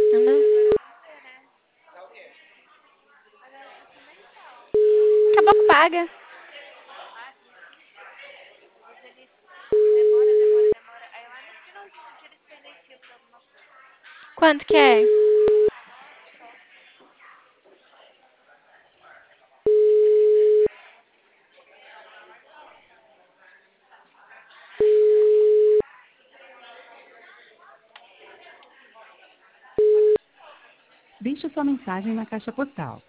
Anda. Daqui a pouco paga. Quanto que é? Deixe sua mensagem na caixa postal